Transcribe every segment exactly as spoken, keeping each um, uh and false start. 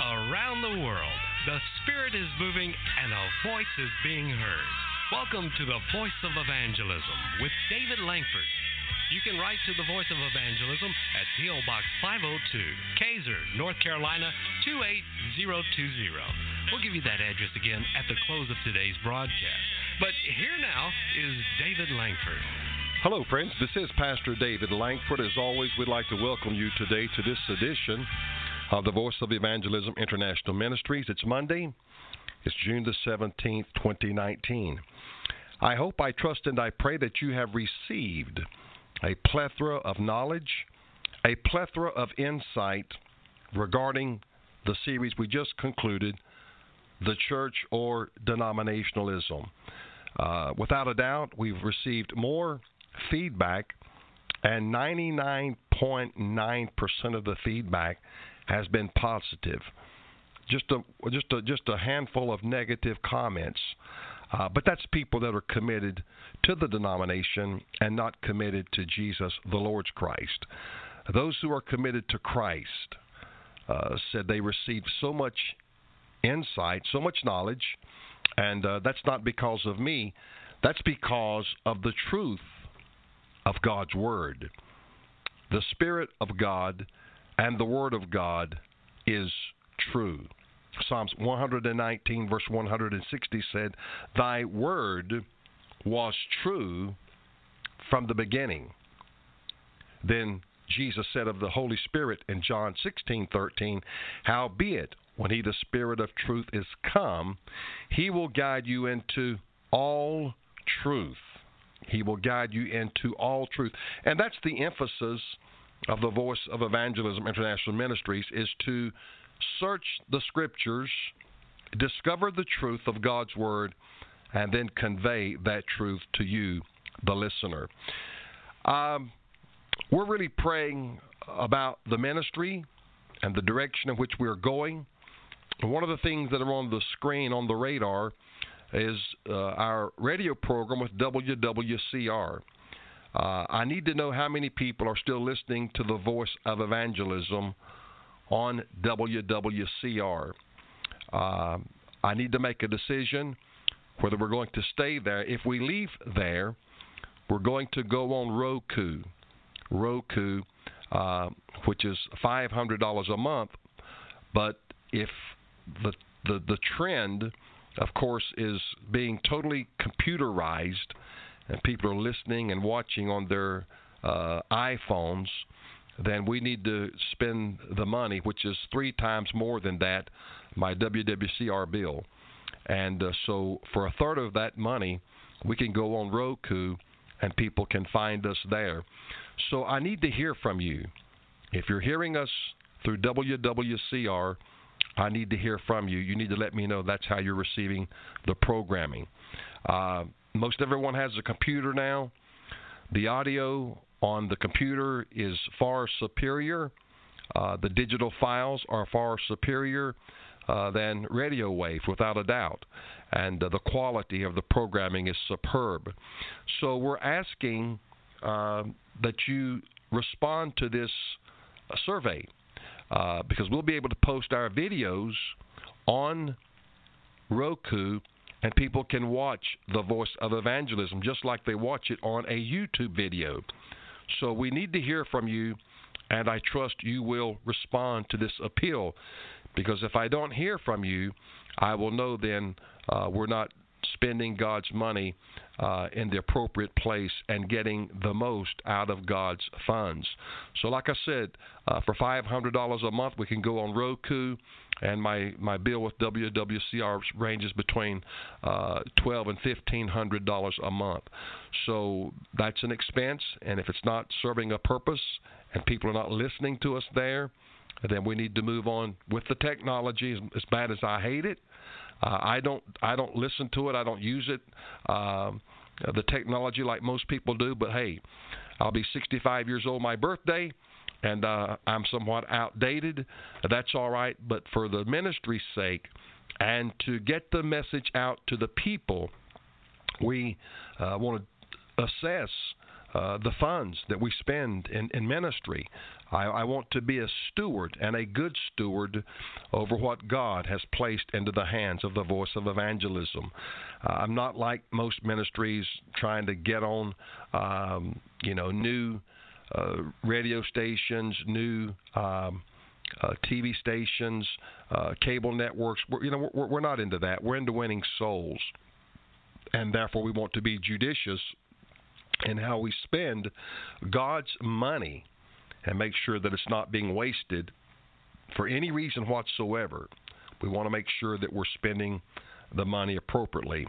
around the world. The Spirit is moving and a voice is being heard. Welcome to the Voice of Evangelism with David Langford. You can write to the Voice of Evangelism at P O. Box five oh two, Kaiser, North Carolina two eight zero two zero. We'll give you that address again at the close of today's broadcast. But here now is David Langford. Hello, friends. This is Pastor David Langford. As always, we'd like to welcome you today to this edition of the Voice of Evangelism International Ministries. It's Monday. It's June the seventeenth, twenty nineteen. I hope, I trust, and I pray that you have received a plethora of knowledge, a plethora of insight regarding the series we just concluded, The Church or Denominationalism. Uh, without a doubt, we've received more feedback, and ninety-nine point nine percent of the feedback has been positive. Just a just a just a handful of negative comments, uh, but that's people that are committed to the denomination and not committed to Jesus, the Lord's Christ. Those who are committed to Christ uh, said they received so much insight, so much knowledge, and uh, that's not because of me. That's because of the truth of God's Word. The Spirit of God and the Word of God is true. Psalms one nineteen, verse one sixty said, "Thy word was true from the beginning." Then Jesus said of the Holy Spirit in John sixteen thirteen, "Howbeit, when he, the Spirit of truth, is come, he will guide you into all truth." He will guide you into all truth. And that's the emphasis of the Voice of Evangelism International Ministries, is to search the Scriptures, discover the truth of God's Word, and then convey that truth to you, the listener. Um, we're really praying about the ministry and the direction in which we're going. One of the things that are on the screen, on the radar, is uh, our radio program with W W C R. Uh, I need to know how many people are still listening to the Voice of Evangelism on W W C R. Uh, I need to make a decision whether we're going to stay there. If we leave there, we're going to go on Roku. Roku, uh, which is five hundred dollars a month. But if the, the, the trend, of course, is being totally computerized, and people are listening and watching on their uh, iPhones, then we need to spend the money, which is three times more than that, my W W C R bill. And uh, so for a third of that money, we can go on Roku, and people can find us there. So I need to hear from you. If you're hearing us through W W C R, I need to hear from you. You need to let me know that's how you're receiving the programming. Uh, most everyone has a computer now. The audio on the computer is far superior. Uh, the digital files are far superior uh, than radio waves, without a doubt. And uh, the quality of the programming is superb. So we're asking uh, that you respond to this uh, survey. Uh, because we'll be able to post our videos on Roku, and people can watch the Voice of Evangelism just like they watch it on a YouTube video. So we need to hear from you, and I trust you will respond to this appeal, because if I don't hear from you, I will know then uh, we're not spending God's money uh, in the appropriate place and getting the most out of God's funds. So like I said, uh, for five hundred dollars a month, we can go on Roku, and my, my bill with W W C R ranges between uh, twelve hundred dollars and fifteen hundred dollars a month. So that's an expense, and if it's not serving a purpose and people are not listening to us there, then we need to move on with the technology. As, as bad as I hate it, Uh, I don't I don't listen to it. I don't use it, um, the technology, like most people do. But, hey, I'll be sixty-five years old my birthday, and uh, I'm somewhat outdated. That's all right. But for the ministry's sake and to get the message out to the people, we uh, want to assess uh, the funds that we spend in, in ministry. I, I want to be a steward and a good steward over what God has placed into the hands of the Voice of Evangelism. Uh, I'm not like most ministries trying to get on, um, you know, new uh, radio stations, new um, uh, T V stations, uh, cable networks. We're, you know, we're, we're not into that. We're into winning souls, and therefore we want to be judicious in how we spend God's money and make sure that it's not being wasted for any reason whatsoever. We want to make sure that we're spending the money appropriately.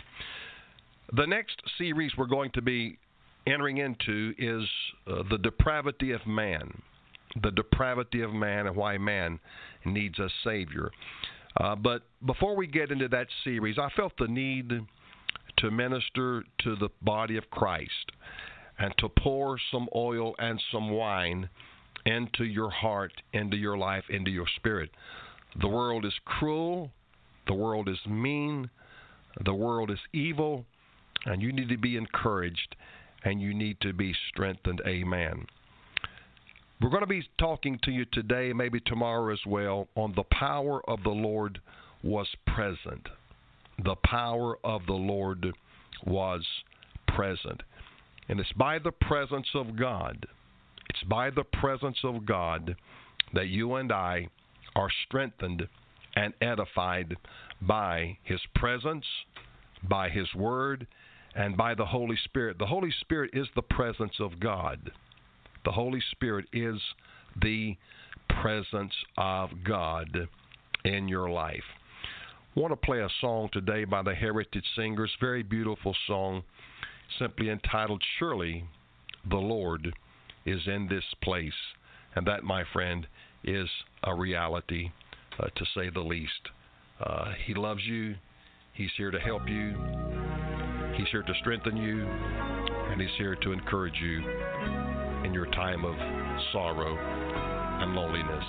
The next series we're going to be entering into is uh, the depravity of man. The depravity of man and why man needs a Savior. Uh, but before we get into that series, I felt the need to minister to the body of Christ and to pour some oil and some wine into your heart, into your life, into your spirit. The world is cruel. The world is mean. The world is evil. And you need to be encouraged, and you need to be strengthened. Amen. We're going to be talking to you today, maybe tomorrow as well, on the power of the Lord was present. The power of the Lord was present. And it's by the presence of God, it's by the presence of God that you and I are strengthened and edified by His presence, by His Word, and by the Holy Spirit. The Holy Spirit is the presence of God. The Holy Spirit is the presence of God in your life. I want to play a song today by the Heritage Singers, very beautiful song, simply entitled, Surely the Lord is in this place. And that, my friend, is a reality, uh, to say the least. Uh, he loves you. He's here to help you. He's here to strengthen you. And He's here to encourage you in your time of sorrow and loneliness.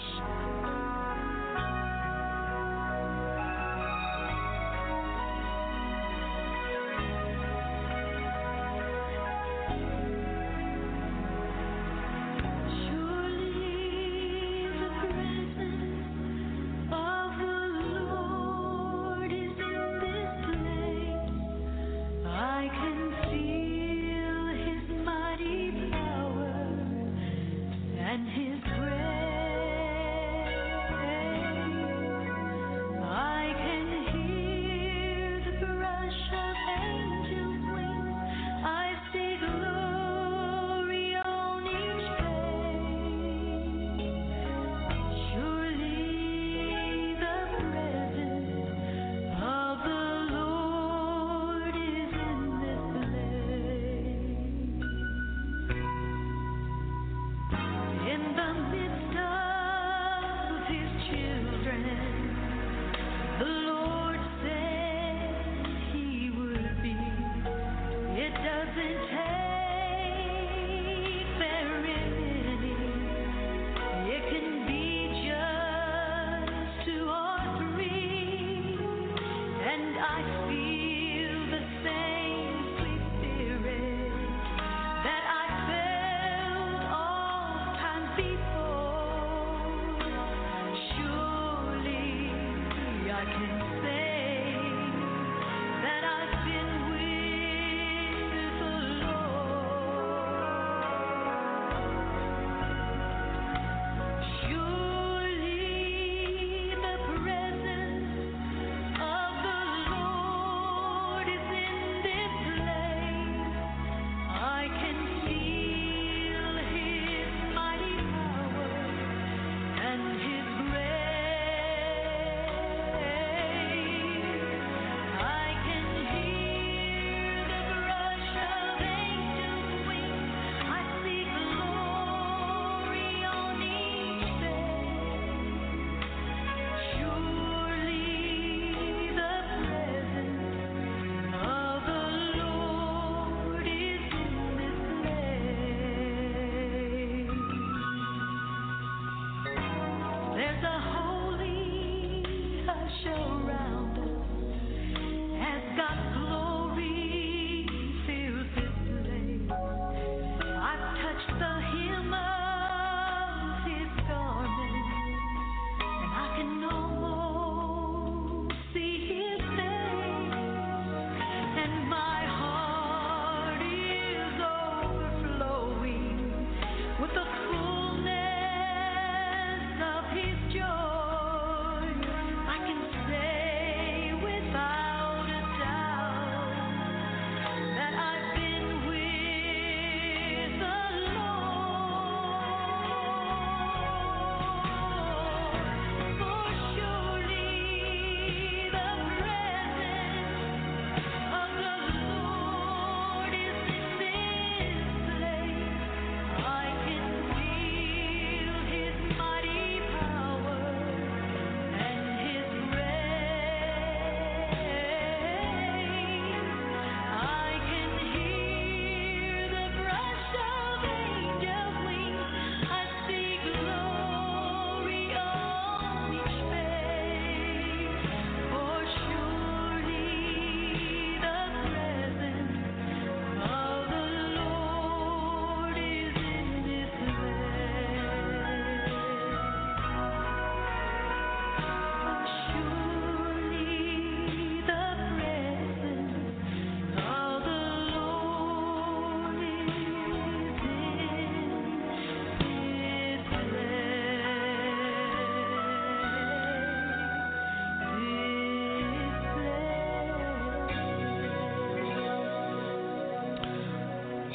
His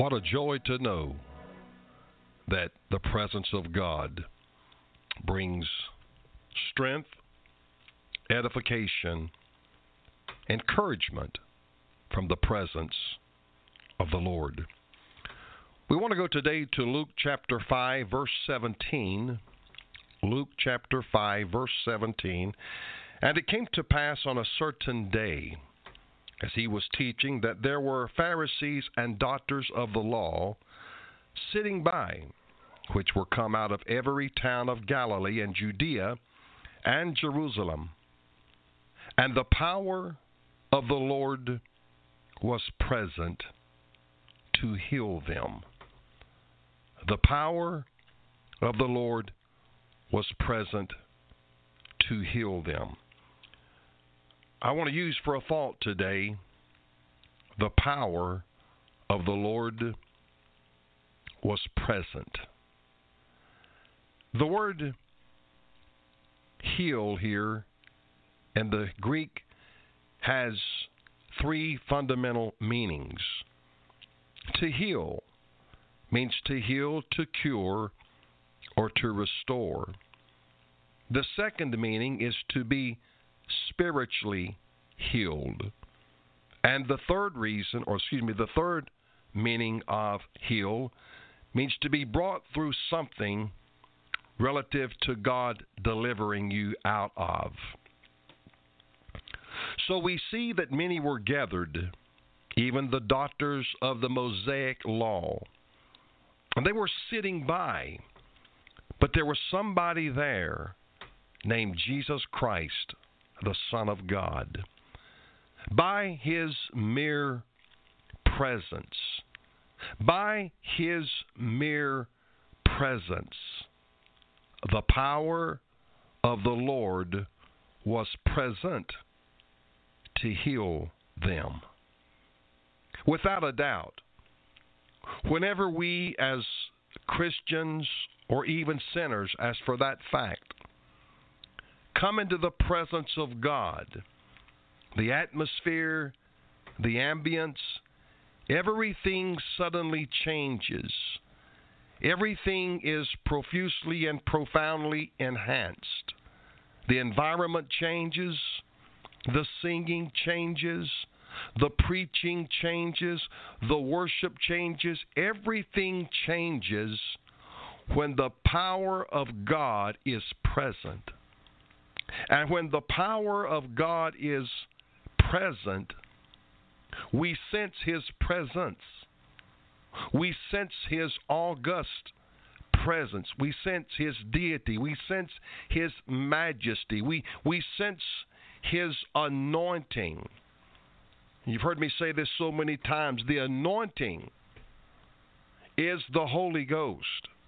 What a joy to know that the presence of God brings strength, edification, encouragement from the presence of the Lord. We want to go today to Luke chapter five, verse seventeen. Luke chapter five, verse seventeen. And it came to pass on a certain day, as he was teaching, that there were Pharisees and doctors of the law sitting by, which were come out of every town of Galilee and Judea and Jerusalem. And the power of the Lord was present to heal them. The power of the Lord was present to heal them. I want to use for a thought today the power of the Lord was present. The word heal here in the Greek has three fundamental meanings. To heal means to heal, to cure, or to restore. The second meaning is to be spiritually healed. And the third reason, or excuse me, the third meaning of heal means to be brought through something relative to God delivering you out of. So we see that many were gathered, even the doctors of the Mosaic law, and they were sitting by, but there was somebody there named Jesus Christ, the Son of God. By his mere presence, by his mere presence, the power of the Lord was present to heal them. Without a doubt, whenever we as Christians or even sinners, as for that fact, come into the presence of God, the atmosphere, the ambience, everything suddenly changes. Everything is profusely and profoundly enhanced. The environment changes, the singing changes, the preaching changes, the worship changes. Everything changes when the power of God is present. And when the power of God is present, we sense his presence. We sense his august presence. We sense his deity. We sense his majesty. We, we sense his anointing. You've heard me say this so many times. The anointing is the Holy Ghost.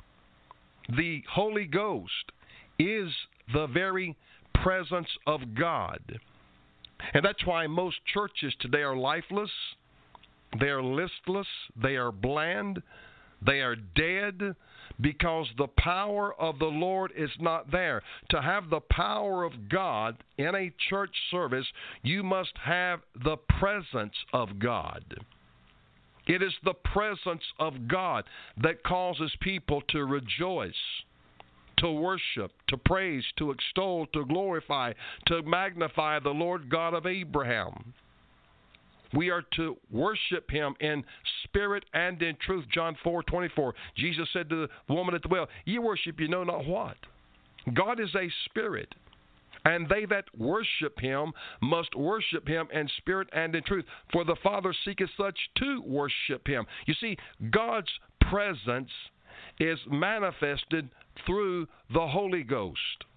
The Holy Ghost is the very presence of God. And that's why most churches today are lifeless. They are listless. They are bland. They are dead because the power of the Lord is not there. To have the power of God in a church service, you must have the presence of God. It is the presence of God that causes people to rejoice, to worship, to praise, to extol, to glorify, to magnify the Lord God of Abraham. We are to worship him in spirit and in truth. John four twenty-four. Jesus said to the woman at the well, "Ye worship you know not what." God is a spirit, and they that worship him must worship him in spirit and in truth. For the Father seeketh such to worship him. You see, God's presence is manifested through the Holy Ghost.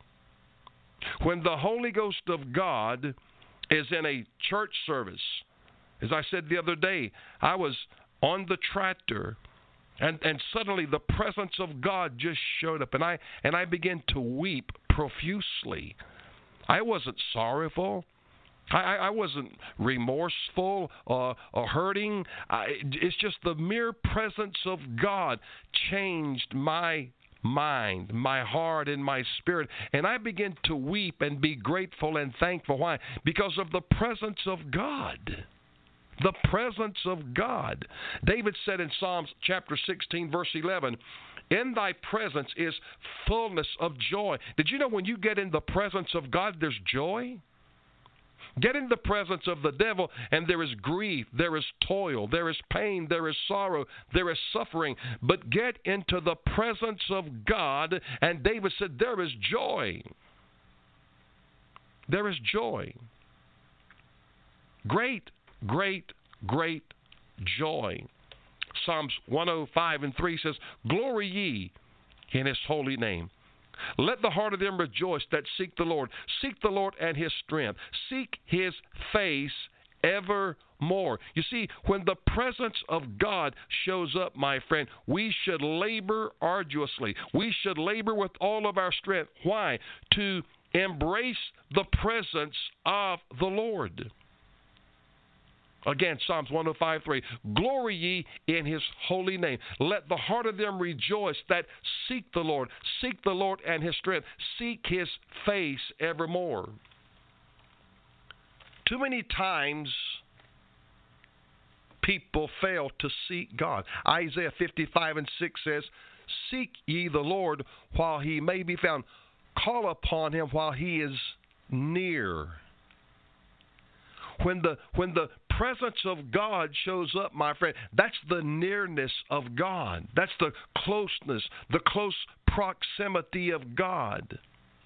When the Holy Ghost of God is in a church service, as I said the other day, I was on the tractor, and, and suddenly the presence of God just showed up, and I and I began to weep profusely. I wasn't sorrowful. I, I wasn't remorseful or, or hurting. I, it's just the mere presence of God changed my mind, my heart, and my spirit. And I began to weep and be grateful and thankful. Why? Because of the presence of God. The presence of God. David said in Psalms chapter sixteen, verse eleven, in thy presence is fullness of joy. Did you know when you get in the presence of God, there's joy? Get in the presence of the devil, and there is grief, there is toil, there is pain, there is sorrow, there is suffering. But get into the presence of God, and David said, there is joy. There is joy. Great, great, great joy. Psalms one oh five and three says, glory ye in his holy name. Let the heart of them rejoice that seek the Lord. Seek the Lord and his strength. Seek his face evermore. You see, when the presence of God shows up, my friend, we should labor arduously. We should labor with all of our strength. Why? To embrace the presence of the Lord. Again, Psalms one oh five, three. Glory ye in his holy name. Let the heart of them rejoice that seek the Lord. Seek the Lord and his strength. Seek his face evermore. Too many times people fail to seek God. Isaiah fifty-five and six says, seek ye the Lord while he may be found. Call upon him while he is near. When the when the presence of God shows up, my friend, that's the nearness of God. That's the closeness, the close proximity of God.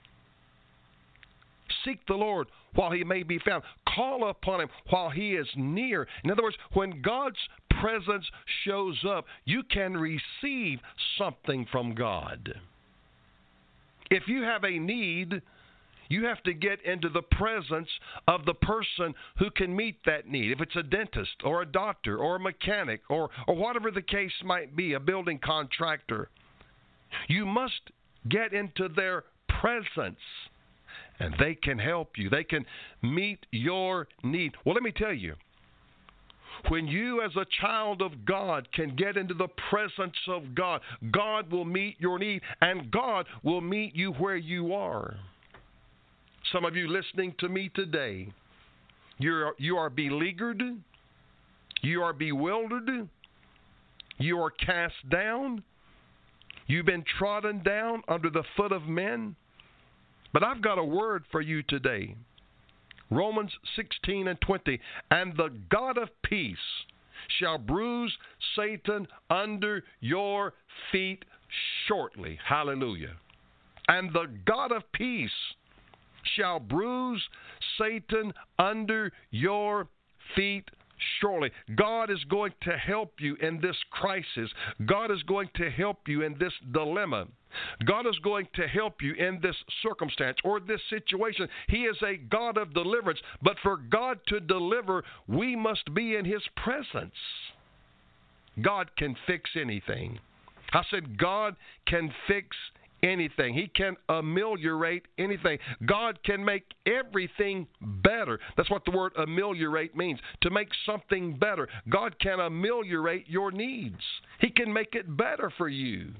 Seek the Lord while he may be found. Call upon him while he is near. In other words, when God's presence shows up, you can receive something from God. If you have a need, you have to get into the presence of the person who can meet that need. If it's a dentist or a doctor or a mechanic or, or whatever the case might be, a building contractor, you must get into their presence and they can help you. They can meet your need. Well, let me tell you, when you as a child of God can get into the presence of God, God will meet your need and God will meet you where you are. Some of you listening to me today, you're, you are beleaguered, you are bewildered, you are cast down, you've been trodden down under the foot of men. But I've got a word for you today. Romans sixteen and twenty, and the God of peace shall bruise Satan under your feet shortly. Hallelujah. And the God of peace shall bruise Satan under your feet shortly. God is going to help you in this crisis. God is going to help you in this dilemma. God is going to help you in this circumstance or this situation. He is a God of deliverance. But for God to deliver, we must be in his presence. God can fix anything. I said God can fix anything. He can ameliorate anything. God can make everything better. That's what the word ameliorate means, to make something better. God can ameliorate your needs. He can make it better for you.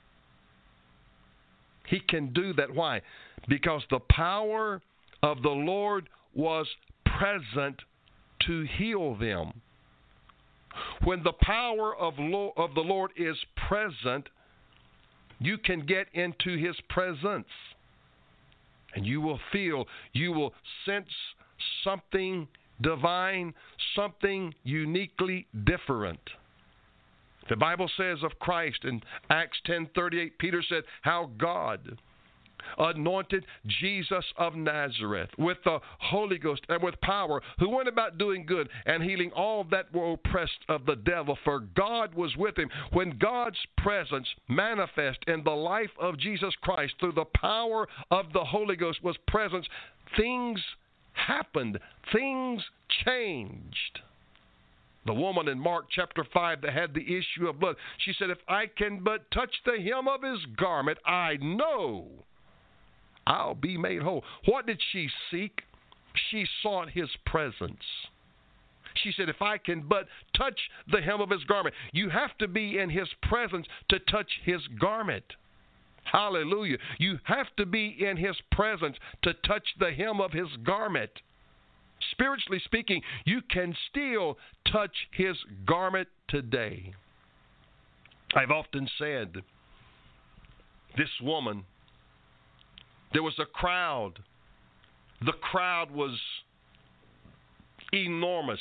He can do that. Why? Because the power of the Lord was present to heal them. When the power of, lo- of the Lord is present, you can get into his presence. And you will feel, you will sense something divine, something uniquely different. The Bible says of Christ in Acts ten thirty-eight, Peter said how God anointed Jesus of Nazareth with the Holy Ghost and with power, who went about doing good and healing all that were oppressed of the devil, for God was with him. When God's presence manifest in the life of Jesus Christ through the power of the Holy Ghost was present, things happened. Things changed. The woman in Mark chapter five that had the issue of blood, she said, if I can but touch the hem of his garment, I know I'll be made whole. What did she seek? She sought his presence. She said, if I can but touch the hem of his garment. You have to be in his presence to touch his garment. Hallelujah. You have to be in his presence to touch the hem of his garment. Spiritually speaking, you can still touch his garment today. I've often said, this woman, there was a crowd. The crowd was enormous.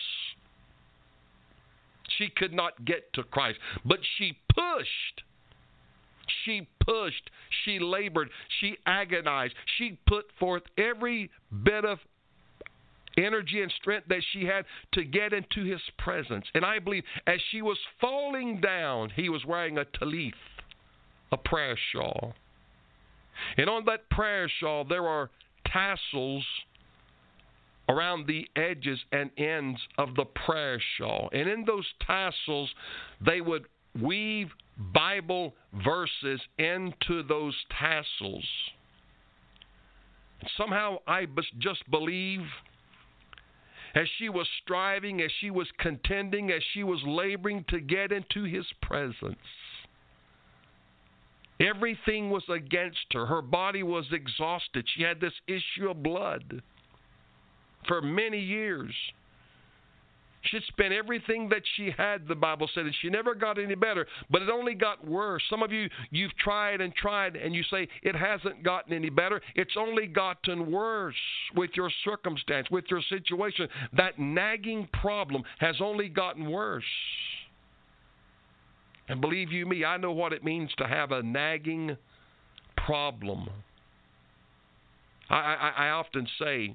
She could not get to Christ, but she pushed. She pushed. She labored. She agonized. She put forth every bit of energy and strength that she had to get into his presence. And I believe as she was falling down, he was wearing a talith, a prayer shawl. And on that prayer shawl, there are tassels around the edges and ends of the prayer shawl. And in those tassels, they would weave Bible verses into those tassels. Somehow I just believe as she was striving, as she was contending, as she was laboring to get into his presence, everything was against her. Her body was exhausted. She had this issue of blood for many years. She had spent everything that she had, the Bible said, and she never got any better, but it only got worse. Some of you, you've tried and tried, and you say, it hasn't gotten any better. It's only gotten worse with your circumstance, with your situation. That nagging problem has only gotten worse. And believe you me, I know what it means to have a nagging problem. I, I, I often say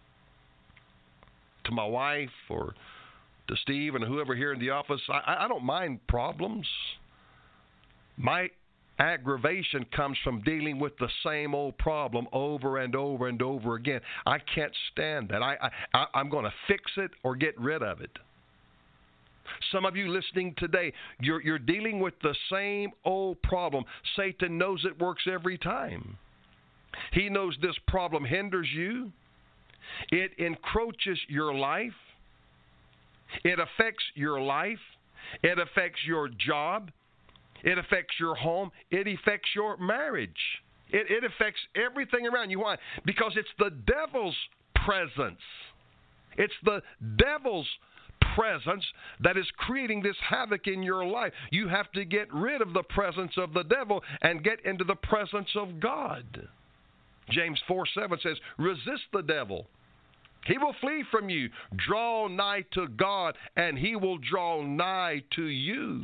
to my wife or to Steve and whoever here in the office, I, I don't mind problems. My aggravation comes from dealing with the same old problem over and over and over again. I can't stand that. I, I, I'm going to fix it or get rid of it. Some of you listening today, you're, you're dealing with the same old problem. Satan knows it works every time. He knows this problem hinders you. It encroaches your life. It affects your life. It affects your job. It affects your home. It affects your marriage. It, it affects everything around you. Why? Because it's the devil's presence. It's the devil's presence that is creating this havoc in your life. You have to get rid of the presence of the devil and get into the presence of God. James four seven says, resist the devil. He will flee from you. Draw nigh to God, and he will draw nigh to you.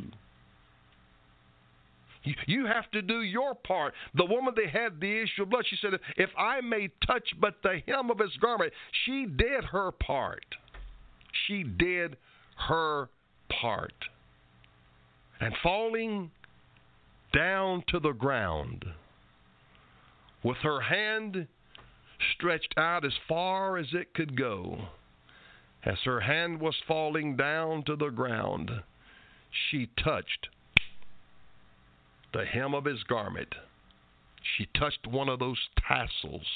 You have to do your part. The woman that had the issue of blood, she said, if I may touch but the hem of his garment, she did her part. She did her part. And falling down to the ground, with her hand stretched out as far as it could go, as her hand was falling down to the ground, she touched the hem of his garment. She touched one of those tassels.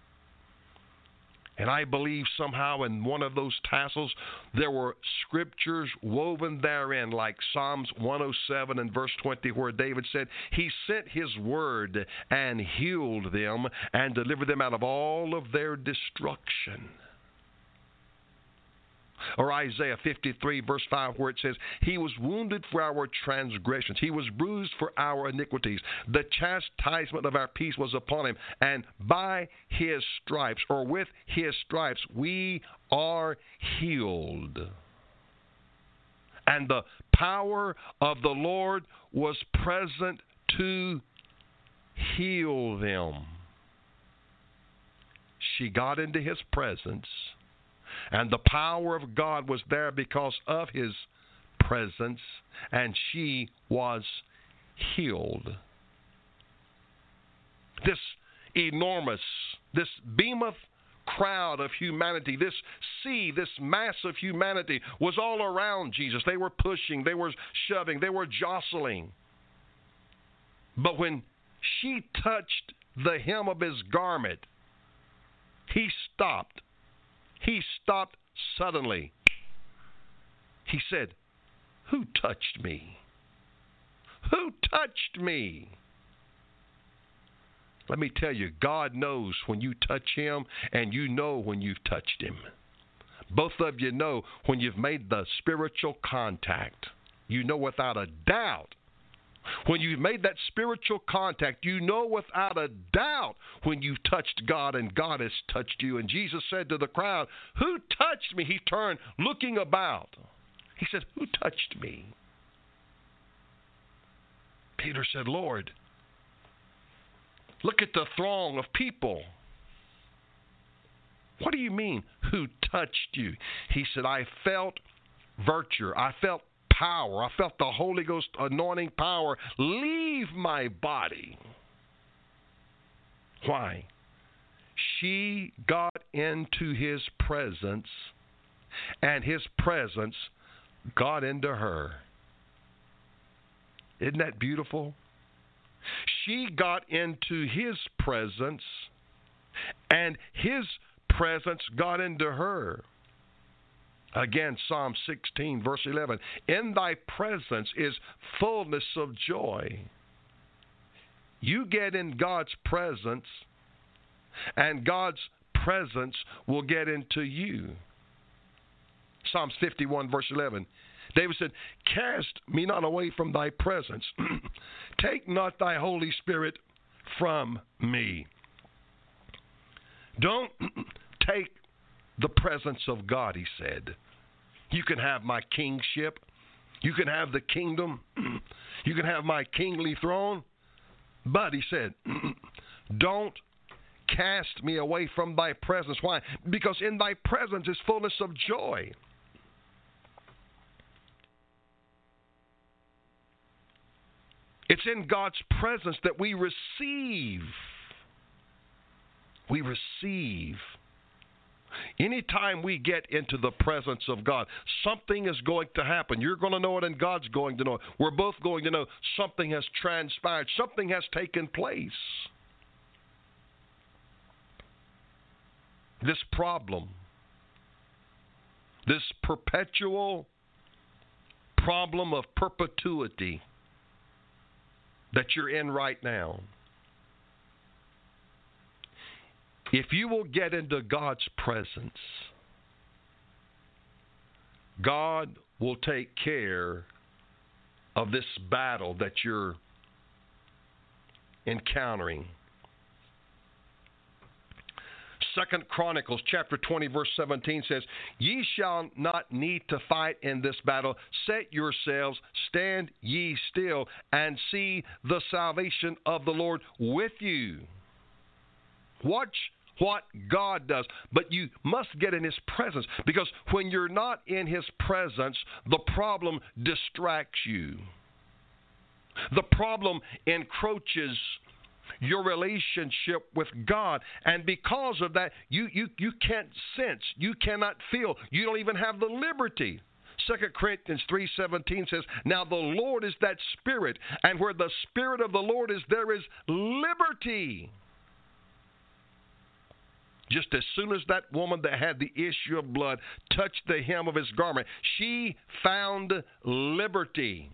And I believe somehow in one of those tassels there were scriptures woven therein, like Psalms one oh seven and verse twenty, where David said, he sent his word and healed them and delivered them out of all of their destruction. Or Isaiah fifty-three, verse five, where it says, he was wounded for our transgressions. He was bruised for our iniquities. The chastisement of our peace was upon him. And by his stripes, or with his stripes, we are healed. And the power of the Lord was present to heal them. She got into his presence. And the power of God was there because of his presence, and she was healed. This enormous, this behemoth crowd of humanity, this sea, this mass of humanity was all around Jesus. They were pushing, they were shoving, they were jostling. But when she touched the hem of his garment, he stopped. He stopped suddenly. He said, who touched me? Who touched me? Let me tell you, God knows when you touch him, and you know when you've touched him. Both of you know when you've made the spiritual contact, you know without a doubt. When you've made that spiritual contact, you know without a doubt when you've touched God and God has touched you. And Jesus said to the crowd, "Who touched me?" He turned looking about. He said, "Who touched me?" Peter said, "Lord, look at the throng of people." "What do you mean, who touched you?" He said, "I felt virtue. I felt power. I felt the Holy Ghost anointing power leave my body." Why? She got into his presence, and his presence got into her. Isn't that beautiful? She got into his presence, and his presence got into her. Again, Psalm sixteen, verse eleven. In thy presence is fullness of joy. You get in God's presence, and God's presence will get into you. Psalms fifty-one, verse eleven. David said, cast me not away from thy presence. Take not thy Holy Spirit from me. Don't take the presence of God, he said. You can have my kingship. You can have the kingdom. You can have my kingly throne. But, he said, don't cast me away from thy presence. Why? Because in thy presence is fullness of joy. It's in God's presence that we receive. We receive. Anytime we get into the presence of God, something is going to happen. You're going to know it, and God's going to know it. We're both going to know something has transpired. Something has taken place. This problem, this perpetual problem of perpetuity that you're in right now, if you will get into God's presence, God will take care of this battle that you're encountering. Second Chronicles chapter twenty, verse seventeen says, ye shall not need to fight in this battle. Set yourselves, stand ye still, and see the salvation of the Lord with you. Watch what God does. But you must get in his presence, because when you're not in his presence, the problem distracts you. The problem encroaches your relationship with God. And because of that, you, you, you can't sense, you cannot feel, you don't even have the liberty. Second Corinthians three seventeen says, now the Lord is that Spirit, and where the Spirit of the Lord is, there is liberty. Just as soon as that woman that had the issue of blood touched the hem of his garment, she found liberty.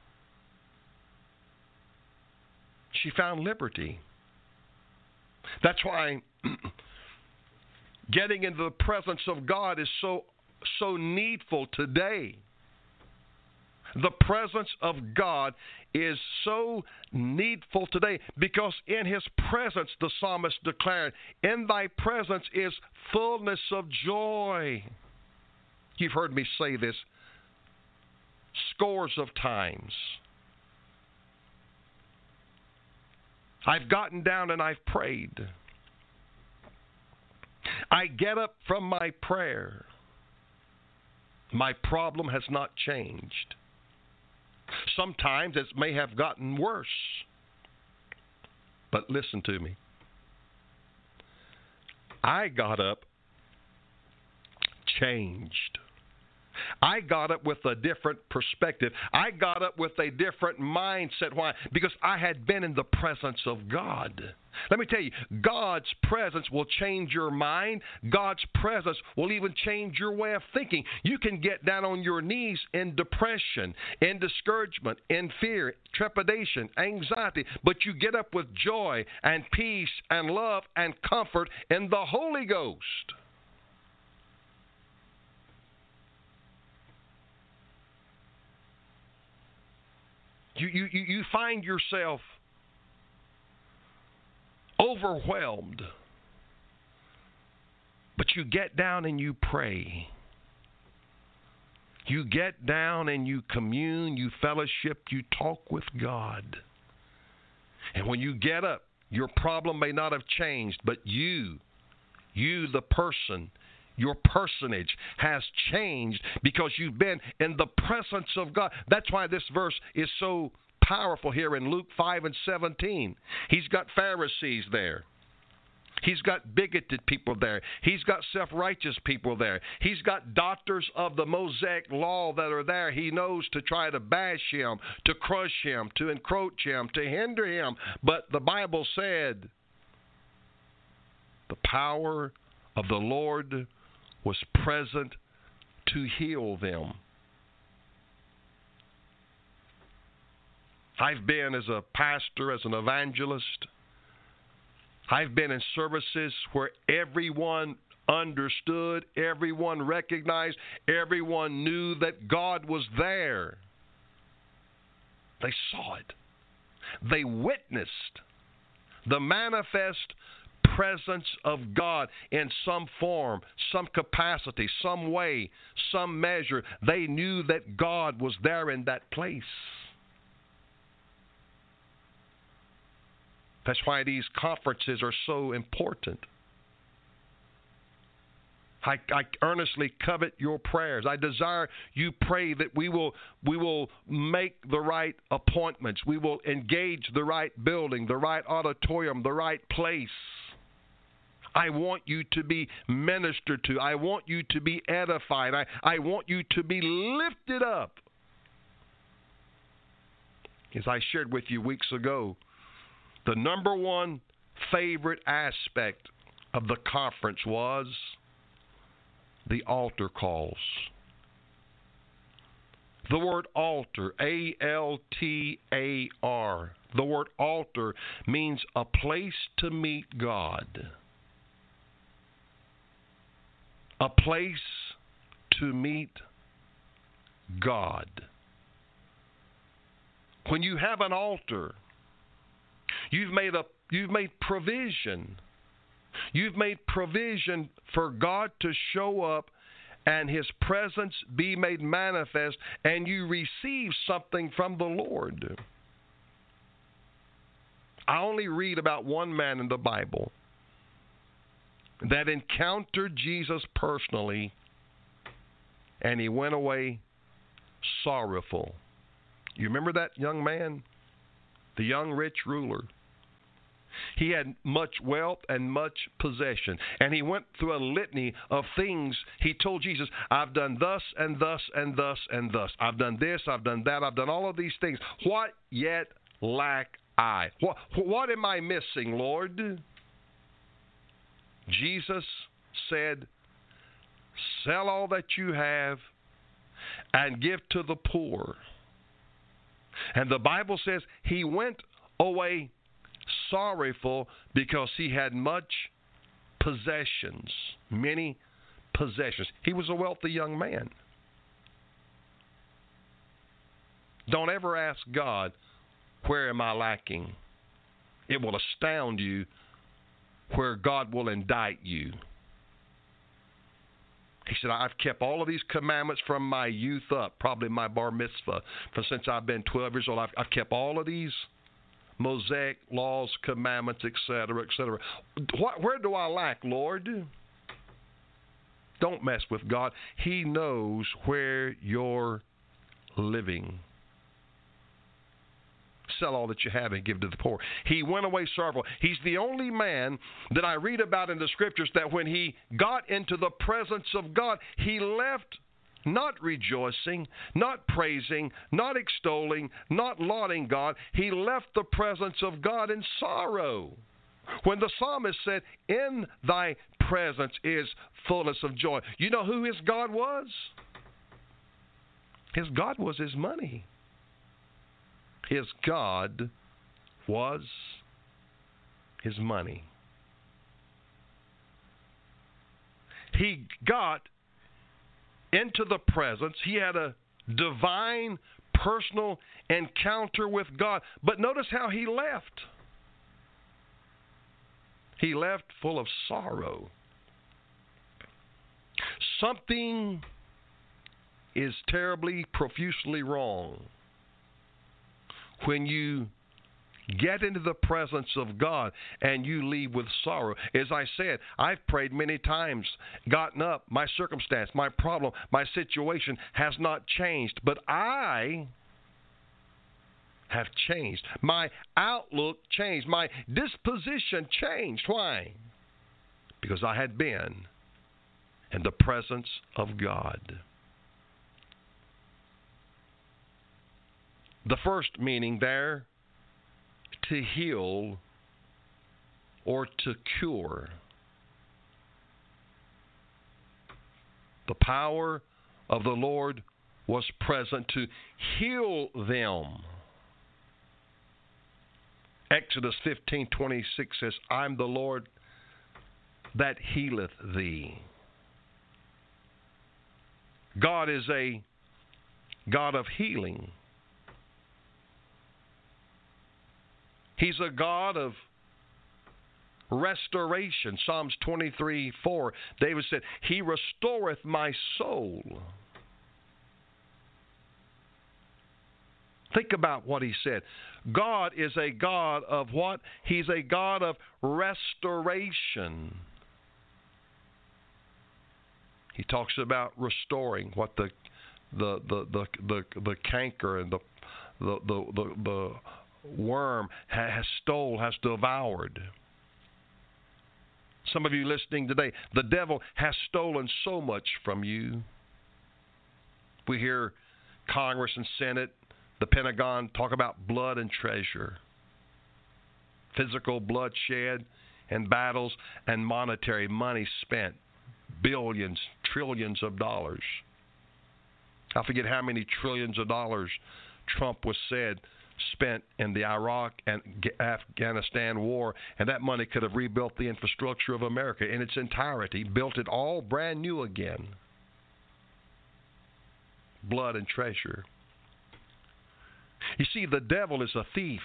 She found liberty. That's why getting into the presence of God is so, so needful today. The presence of God is so needful today, because in his presence, the psalmist declared, in thy presence is fullness of joy. You've heard me say this scores of times. I've gotten down and I've prayed. I get up from my prayer. My problem has not changed. Sometimes it may have gotten worse. But listen to me. I got up changed. I got up with a different perspective. I got up with a different mindset. Why? Because I had been in the presence of God. Let me tell you, God's presence will change your mind. God's presence will even change your way of thinking. You can get down on your knees in depression, in discouragement, in fear, trepidation, anxiety, but you get up with joy and peace and love and comfort in the Holy Ghost. You, you, you find yourself overwhelmed. But you get down and you pray. You get down and you commune, you fellowship, you talk with God. And when you get up, your problem may not have changed, but you, you the person, your personage has changed because you've been in the presence of God. That's why this verse is so powerful here in Luke five and seventeen. He's got Pharisees there. He's got bigoted people there. He's got self-righteous people there. He's got doctors of the Mosaic law that are there. He knows to try to bash him, to crush him, to encroach him, to hinder him. But the Bible said the power of the Lord was present to heal them. I've been as a pastor, as an evangelist, I've been in services where everyone understood, everyone recognized, everyone knew that God was there. They saw it. They witnessed the manifest presence of God in some form, some capacity, some way, some measure. They knew that God was there in that place. That's why these conferences are so important. I, I earnestly covet your prayers. I desire you pray that we will we will make the right appointments. We will engage the right building, the right auditorium, the right place. I want you to be ministered to. I want you to be edified. I, I want you to be lifted up. As I shared with you weeks ago, the number one favorite aspect of the conference was the altar calls. The word altar, A L T A R, the word altar means a place to meet God. A place to meet God. When you have an altar, You've made a you've made provision. You've made provision for God to show up and His presence be made manifest, and you receive something from the Lord. I only read about one man in the Bible that encountered Jesus personally, and he went away sorrowful. You remember that young man? The young rich ruler. He had much wealth and much possession. And he went through a litany of things. He told Jesus, I've done thus and thus and thus and thus. I've done this, I've done that, I've done all of these things. What yet lack I? What, what am I missing, Lord? Jesus said, sell all that you have and give to the poor. And the Bible says he went away sorrowful because he had much possessions, many possessions. He was a wealthy young man. Don't ever ask God, where am I lacking? It will astound you where God will indict you. He said, I've kept all of these commandments from my youth up, probably my bar mitzvah, from since I've been twelve years old. I've, I've kept all of these Mosaic laws, commandments, et cetera, et cetera. What, where do I lack, Lord? Don't mess with God. He knows where you're living. Sell all that you have and give to the poor. He went away sorrowful. He's the only man that I read about in the Scriptures that when he got into the presence of God, he left not rejoicing, not praising, not extolling, not lauding God. He left the presence of God in sorrow. When the psalmist said, in thy presence is fullness of joy. You know who his God was? His God was his money. His God was his money. He got into the presence. He had a divine personal encounter with God. But notice how he left. He left full of sorrow. Something is terribly, profusely wrong when you get into the presence of God and you leave with sorrow. As I said, I've prayed many times, gotten up, my circumstance, my problem, my situation has not changed, but I have changed. My outlook changed. My disposition changed. Why? Because I had been in the presence of God. The first meaning there, to heal or to cure. The power of the Lord was present to heal them. Exodus fifteen twenty-six says, I'm the Lord that healeth thee. God is a God of healing. He's a God of restoration. Psalms twenty-three four, David said, He restoreth my soul. Think about what he said. God is a God of what? He's a God of restoration. He talks about restoring what the the the the the, the canker and the the the the, the worm has stole, has devoured. Some of you listening today, the devil has stolen so much from you. We hear Congress and Senate, the Pentagon talk about blood and treasure, physical bloodshed and battles, and monetary money spent, billions, trillions of dollars. I forget how many trillions of dollars Trump was said spent in the Iraq and Afghanistan war, and that money could have rebuilt the infrastructure of America in its entirety, built it all brand new again. Blood and treasure. You see, the devil is a thief.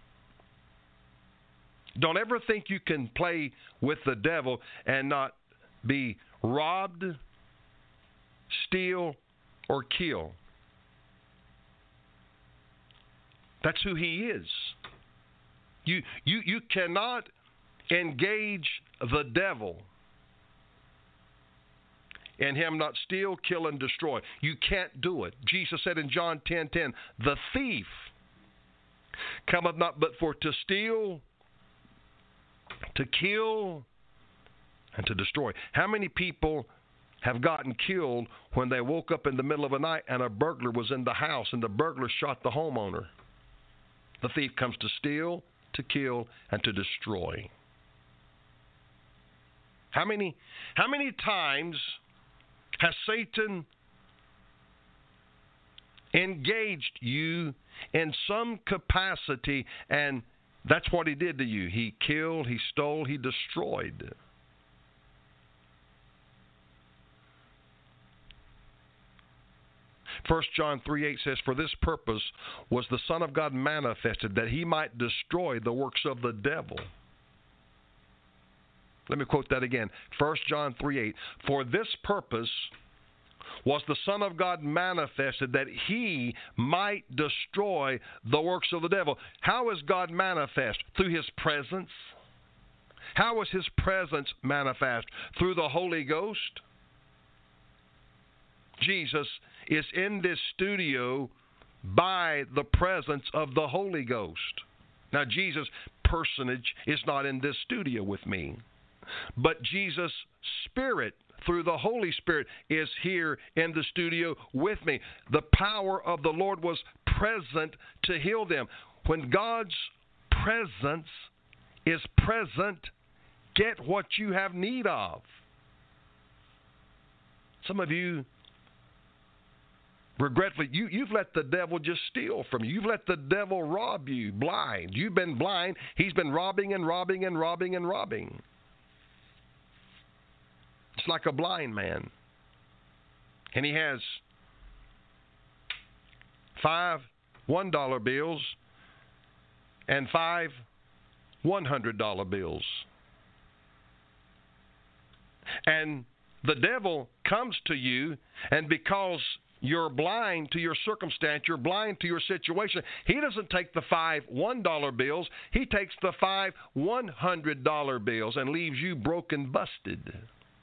Don't ever think you can play with the devil and not be robbed, steal, or kill. That's who he is. You, you, you cannot engage the devil and him not steal, kill, and destroy. You can't do it. Jesus said in John ten ten, the thief cometh not but for to steal, to kill, and to destroy. How many people have gotten killed when they woke up in the middle of the night and a burglar was in the house and the burglar shot the homeowner? The thief comes to steal, to kill, and to destroy. How many, how many times has Satan engaged you in some capacity, and that's what he did to you? He killed, he stole, he destroyed. First John three eight says, for this purpose was the Son of God manifested, that he might destroy the works of the devil. Let me quote that again. First John three eight, for this purpose was the Son of God manifested, that he might destroy the works of the devil. How is God manifest? Through his presence. How is his presence manifest? Through the Holy Ghost. Jesus is in this studio by the presence of the Holy Ghost. Now, Jesus' personage is not in this studio with me, but Jesus' Spirit, through the Holy Spirit, is here in the studio with me. The power of the Lord was present to heal them. When God's presence is present, get what you have need of. Some of you, regretfully, you, you've let the devil just steal from you. You've let the devil rob you blind. You've been blind. He's been robbing and robbing and robbing and robbing. It's like a blind man. And he has five one dollar bills and five one hundred dollar bills. And the devil comes to you, and because you're blind to your circumstance, you're blind to your situation, he doesn't take the five one dollar bills, he takes the five one hundred dollar bills and leaves you broken, busted.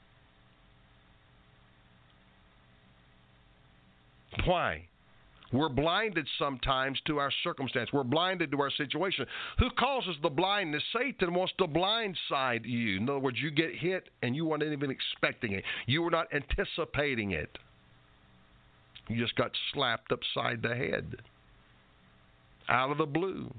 Why? We're blinded sometimes to our circumstance. We're blinded to our situation. Who causes the blindness? Satan wants to blindside you. In other words, you get hit and you weren't even expecting it. You were not anticipating it. You just got slapped upside the head out of the blue.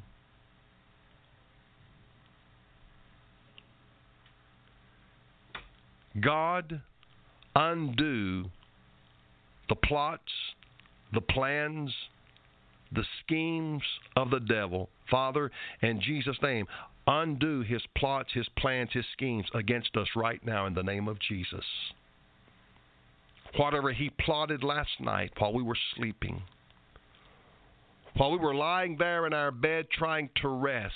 God, undo the plots, the plans, the schemes of the devil. Father, in Jesus' name, undo his plots, his plans, his schemes against us right now in the name of Jesus. Whatever he plotted last night while we were sleeping, while we were lying there in our bed trying to rest,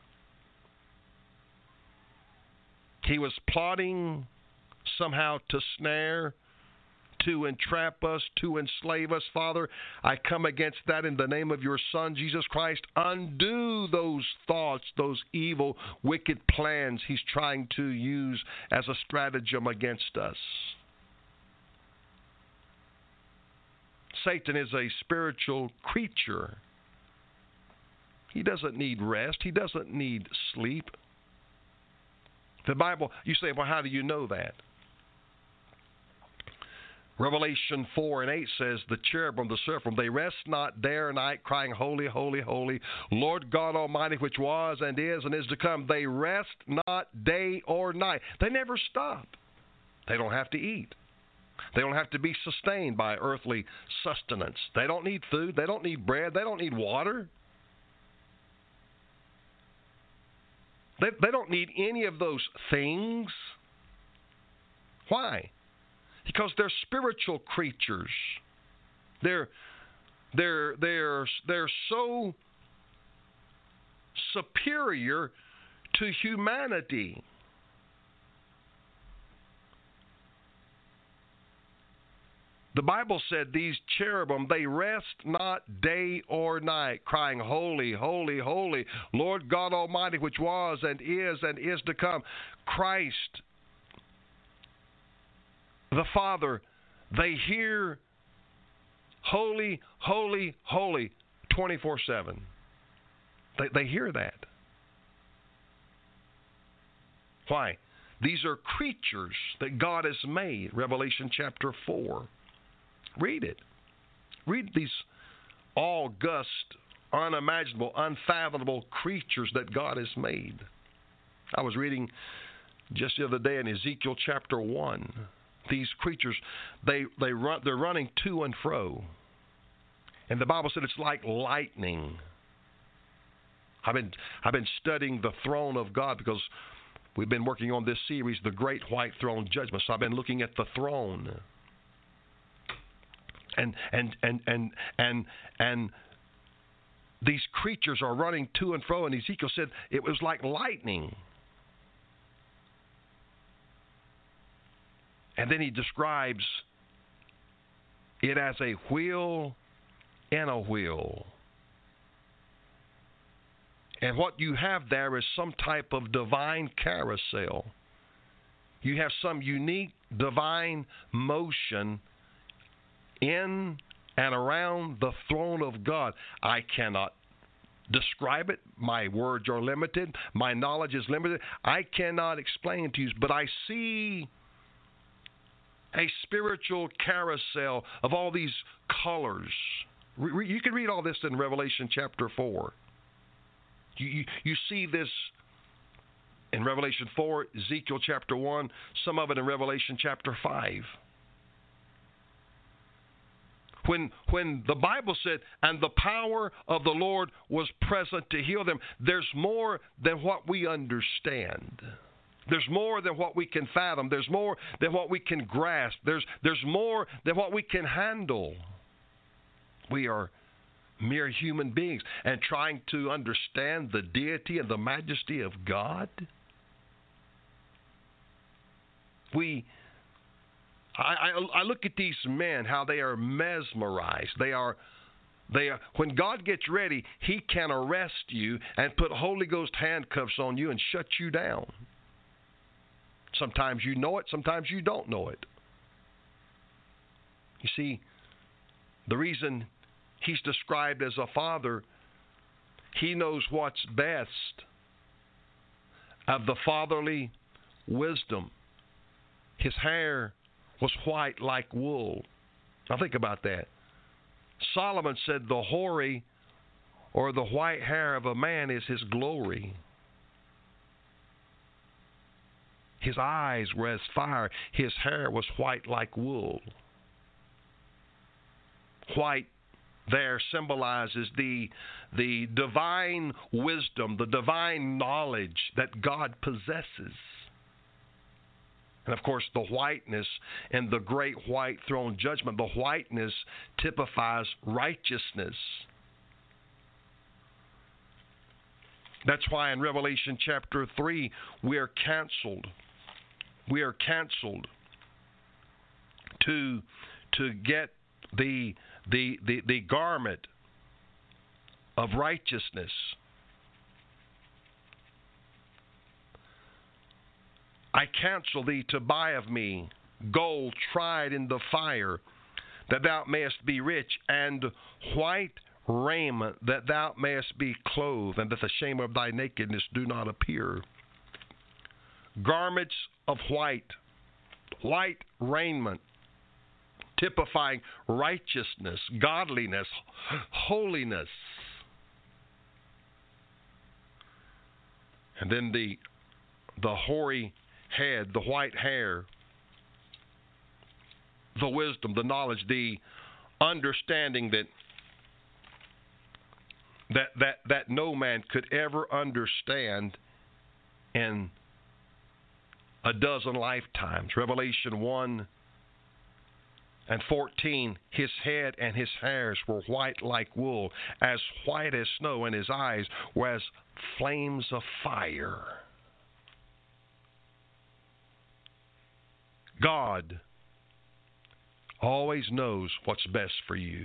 he was plotting somehow to snare, to entrap us, to enslave us. Father, I come against that in the name of your Son, Jesus Christ. Undo those thoughts, those evil, wicked plans he's trying to use as a stratagem against us. Satan is a spiritual creature. He doesn't need rest. He doesn't need sleep. The Bible, you say, well, how do you know that? Revelation four and eight says, the cherubim, the seraphim, they rest not day or night, crying, holy, holy, holy, Lord God Almighty, which was and is and is to come. They rest not day or night. They never stop. They don't have to eat. They don't have to be sustained by earthly sustenance. They don't need food. They don't need bread. They don't need water. They, they don't need any of those things. Why? Because they're spiritual creatures. They're they're they're they're so superior to humanity. The Bible said these cherubim, they rest not day or night, crying, holy, holy, holy, Lord God Almighty, which was and is and is to come. Christ, the Father, they hear holy, holy, holy twenty-four seven. They, they hear that. Why? These are creatures that God has made. Revelation chapter four. Read it. Read these august, unimaginable, unfathomable creatures that God has made. I was reading just the other day in Ezekiel chapter one. These creatures, they they run, they're running to and fro. And the Bible said it's like lightning. I've been I've been studying the throne of God because we've been working on this series, The Great White Throne Judgment. So I've been looking at the throne. And and and and and and these creatures are running to and fro, and Ezekiel said it was like lightning. And then he describes it as a wheel in a wheel. And what you have there is some type of divine carousel. You have some unique divine motion in and around the throne of God. I cannot describe it. My words are limited. My knowledge is limited. I cannot explain it to you, but I see a spiritual carousel of all these colors. You can read all this in Revelation chapter four. You, you, you see this in Revelation four, Ezekiel chapter one, some of it in Revelation chapter five. When, when the Bible said, and the power of the Lord was present to heal them, there's more than what we understand. There's more than what we can fathom. There's more than what we can grasp. There's, there's more than what we can handle. We are mere human beings and trying to understand the deity and the majesty of God? We, I, I, I look at these men, how they are mesmerized. They are, they are. When God gets ready, He can arrest you and put Holy Ghost handcuffs on you and shut you down. Sometimes you know it, sometimes you don't know it. You see, the reason He's described as a father, He knows what's best of the fatherly wisdom. His hair was white like wool. Now think about that. Solomon said the hoary or the white hair of a man is his glory. His eyes were as fire. His hair was white like wool. White there symbolizes the, the divine wisdom, the divine knowledge that God possesses. And of course, the whiteness in the great white throne judgment, the whiteness typifies righteousness. That's why in Revelation chapter three, we are canceled. We are canceled to, to get the, the, the, the garment of righteousness. I counsel thee to buy of me gold tried in the fire, that thou mayest be rich, and white raiment, that thou mayest be clothed, and that the shame of thy nakedness do not appear. Garments of white, white raiment, typifying righteousness, godliness, holiness. And then the the hoary head, the white hair, the wisdom, the knowledge, the understanding that that that that no man could ever understand in a dozen lifetimes. Revelation one and fourteen, his head and his hairs were white like wool, as white as snow, and his eyes were as flames of fire. God always knows what's best for you.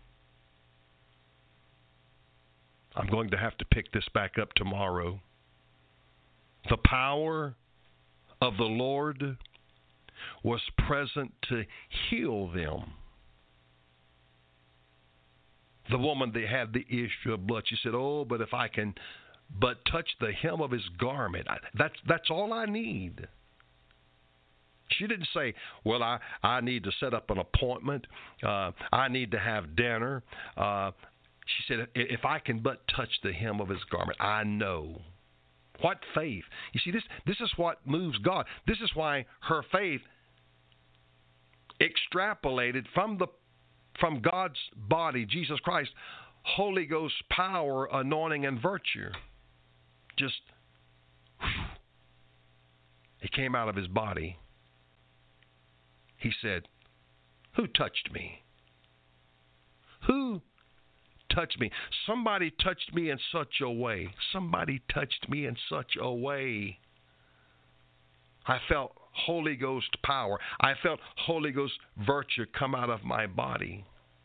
I'm going to have to pick this back up tomorrow. The power of the Lord was present to heal them. The woman that had the issue of blood, she said, oh, but if I can but touch the hem of his garment, I, that's, that's all I need. She didn't say, well, I, I need to set up an appointment. Uh, I need to have dinner. Uh, she said, if I can but touch the hem of his garment, I know. What faith. You see, this, this is what moves God. This is why her faith extrapolated from the from God's body, Jesus Christ, Holy Ghost power, anointing, and virtue. Just, whew, it came out of his body. He said, who touched me? Who touched me? Somebody touched me in such a way. Somebody touched me in such a way. I felt Holy Ghost power. I felt Holy Ghost virtue come out of my body.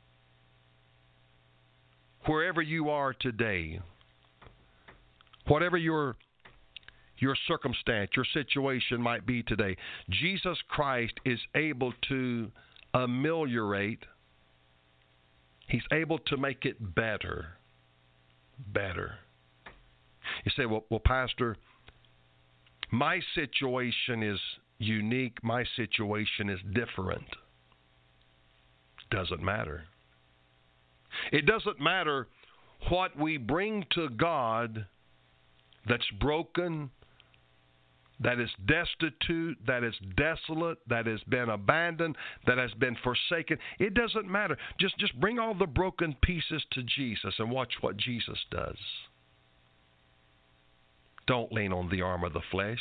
Wherever you are today, whatever your your circumstance, your situation might be today, Jesus Christ is able to ameliorate. He's able to make it better. Better. You say, well, well, Pastor, my situation is unique. My situation is different. Doesn't matter. It doesn't matter what we bring to God that's broken, that is destitute, that is desolate, that has been abandoned, that has been forsaken. It doesn't matter. Just, just bring all the broken pieces to Jesus and watch what Jesus does. Don't lean on the arm of the flesh.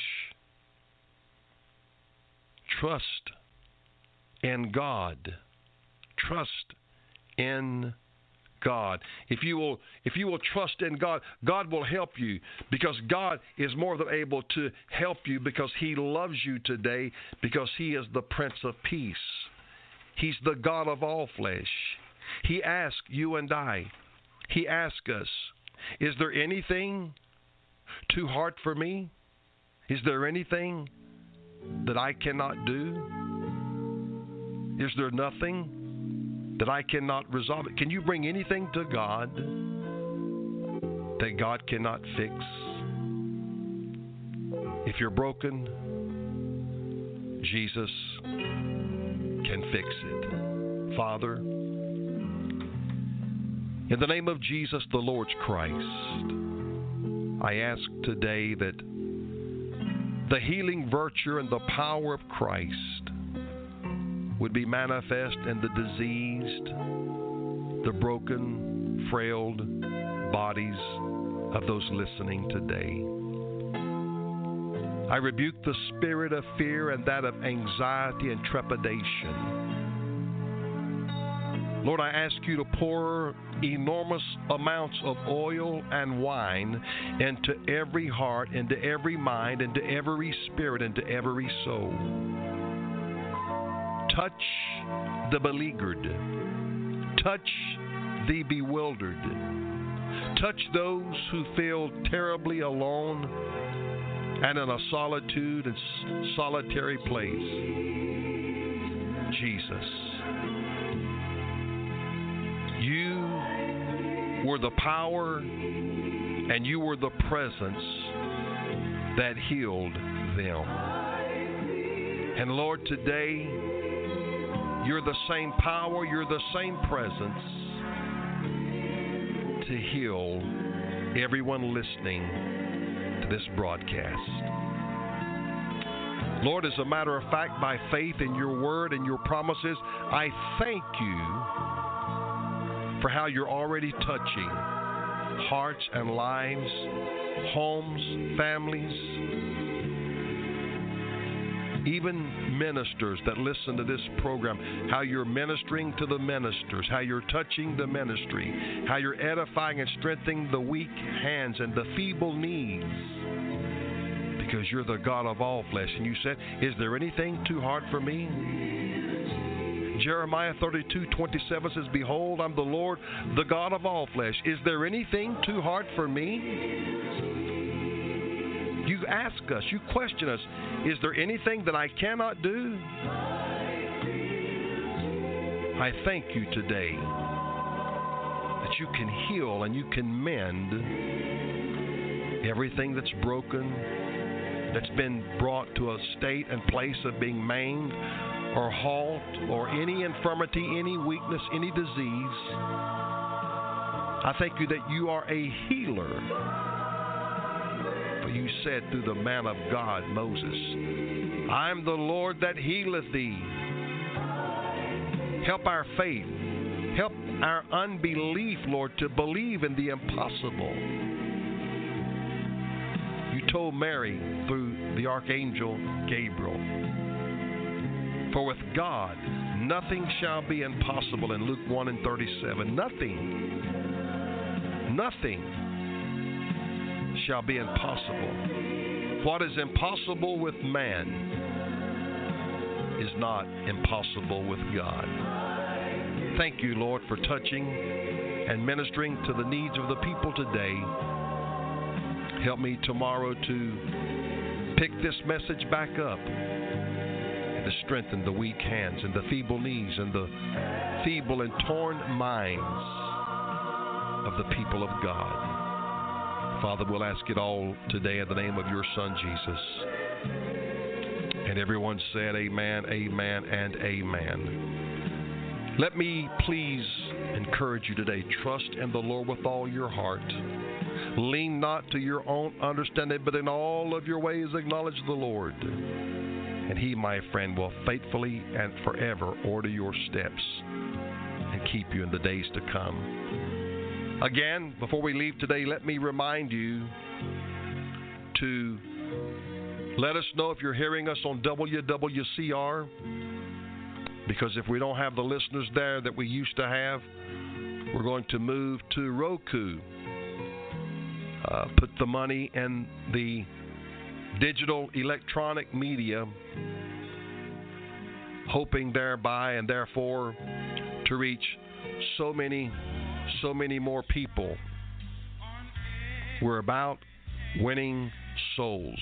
Trust in God. Trust in God. If you will, if you will trust in God, God will help you, because God is more than able to help you, because He loves you today, because He is the Prince of Peace. He's the God of all flesh. He asks you and I, He asks us, is there anything too hard for me? Is there anything that I cannot do? Is there nothing that I cannot resolve? Can you bring anything to God that God cannot fix? If you're broken, Jesus can fix it. Father, in the name of Jesus, the Lord's Christ, I ask today that the healing virtue and the power of Christ would be manifest in the diseased, the broken, frailed bodies of those listening today. I rebuke the spirit of fear and that of anxiety and trepidation. Lord, I ask you to pour enormous amounts of oil and wine into every heart, into every mind, into every spirit, into every soul. Touch the beleaguered. Touch the bewildered. Touch those who feel terribly alone and in a solitude and solitary place. Jesus, you were the power and you were the presence that healed them. And Lord, today, you're the same power, you're the same presence to heal everyone listening to this broadcast. Lord, as a matter of fact, by faith in your word and your promises, I thank you for how you're already touching hearts and lives, homes, families, even ministers that listen to this program, how you're ministering to the ministers, how you're touching the ministry, how you're edifying and strengthening the weak hands and the feeble knees, because you're the God of all flesh. And you said, is there anything too hard for me? Jeremiah thirty-two twenty-seven says, behold, I'm the Lord, the God of all flesh. Is there anything too hard for me? You ask us, you question us, is there anything that I cannot do? I thank you today that you can heal and you can mend everything that's broken, that's been brought to a state and place of being maimed or halt, or any infirmity, any weakness, any disease. I thank you that you are a healer. For you said through the man of God, Moses, I'm the Lord that healeth thee. Help our faith. Help our unbelief, Lord, to believe in the impossible. You told Mary through the archangel Gabriel, for with God, nothing shall be impossible in Luke one and thirty-seven. Nothing, nothing shall be impossible. What is impossible with man is not impossible with God. Thank you, Lord, for touching and ministering to the needs of the people today. Help me tomorrow to pick this message back up, to strengthen the weak hands and the feeble knees and the feeble and torn minds of the people of God. Father, we'll ask it all today in the name of your Son, Jesus. And everyone said amen, amen, and amen. Let me please encourage you today. Trust in the Lord with all your heart. Lean not to your own understanding, but in all of your ways acknowledge the Lord. And He, my friend, will faithfully and forever order your steps and keep you in the days to come. Again, before we leave today, let me remind you to let us know if you're hearing us on W W C R, because if we don't have the listeners there that we used to have, We're going to move to Roku. Uh, put the money in the digital electronic media, hoping thereby and therefore to reach so many, so many more people. We're about winning souls.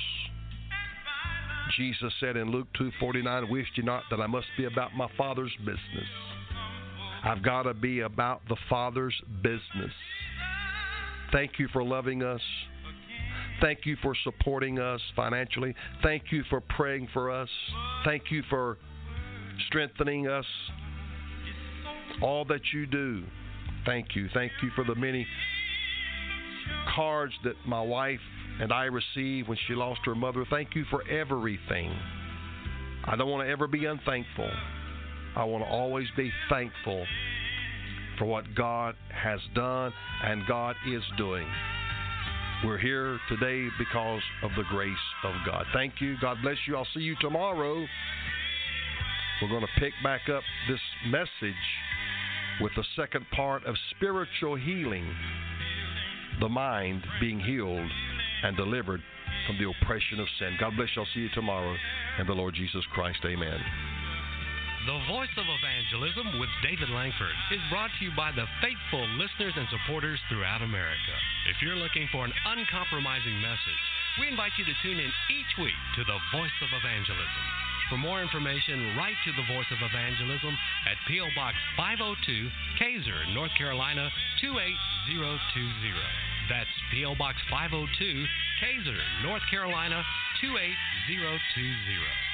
Jesus said in Luke two forty-nine, "Wish ye not that I must be about my Father's business." I've got to be about the Father's business. Thank you for loving us. Thank you for supporting us financially. Thank you for praying for us. Thank you for strengthening us. All that you do. Thank you. Thank you for the many cards that my wife and I received when she lost her mother. Thank you for everything. I don't want to ever be unthankful. I want to always be thankful for what God has done and God is doing. We're here today because of the grace of God. Thank you. God bless you. I'll see you tomorrow. We're going to pick back up this message with the second part of spiritual healing, the mind being healed and delivered from the oppression of sin. God bless you. I'll see you tomorrow. In the Lord Jesus Christ, amen. The Voice of Evangelism with David Langford is brought to you by the faithful listeners and supporters throughout America. If you're looking for an uncompromising message, we invite you to tune in each week to the Voice of Evangelism. For more information, write to the Voice of Evangelism at P O. Box five oh two, Kaiser, North Carolina two eight zero two zero. That's P O. Box five oh two, Kaiser, North Carolina two eight zero two zero.